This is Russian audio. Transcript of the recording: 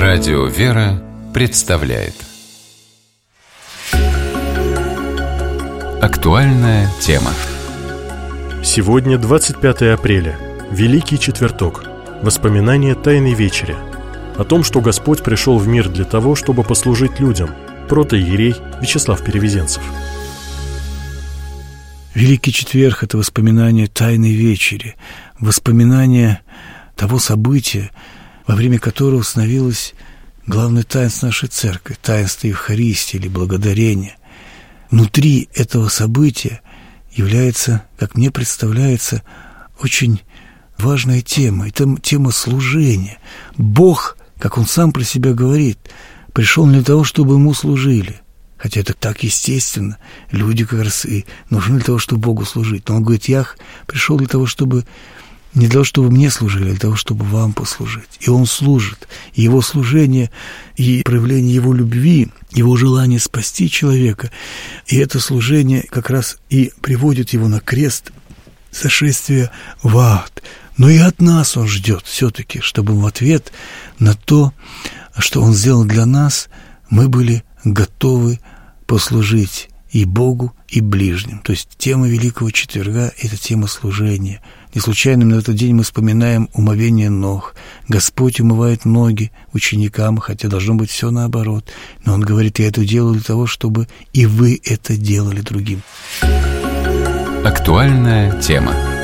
Радио «Вера» представляет актуальная тема. Сегодня 25 апреля, Великий Четверток, воспоминание Тайной Вечери, о том, что Господь пришел в мир для того, чтобы послужить людям. Протоиерей Вячеслав Перевезенцев. Великий Четверг – это воспоминание Тайной Вечери, воспоминание того события, во время которого установилось главное таинство нашей церкви, таинство Евхаристии или благодарения. Внутри этого события является, как мне представляется, очень важная тема. Это тема служения. Бог, как Он сам про себя говорит, пришел не для того, чтобы Ему служили. Хотя это так естественно. Люди как раз и нужны для того, чтобы Богу служить. Но Он говорит, я пришел для того, чтобы не для того, чтобы мне служили, а для того, чтобы вам послужить. И Он служит. И Его служение, и проявление Его любви, Его желание спасти человека, и это служение как раз и приводит Его на крест сошествия в ад. Но и от нас Он ждет все-таки, чтобы в ответ на то, что Он сделал для нас, мы были готовы послужить и Богу, и ближним. То есть тема Великого Четверга – это тема служения. Не случайно на этот день мы вспоминаем умывение ног. Господь умывает ноги ученикам, хотя должно быть все наоборот. Но Он говорит, я это делаю для того, чтобы и вы это делали другим. Актуальная тема.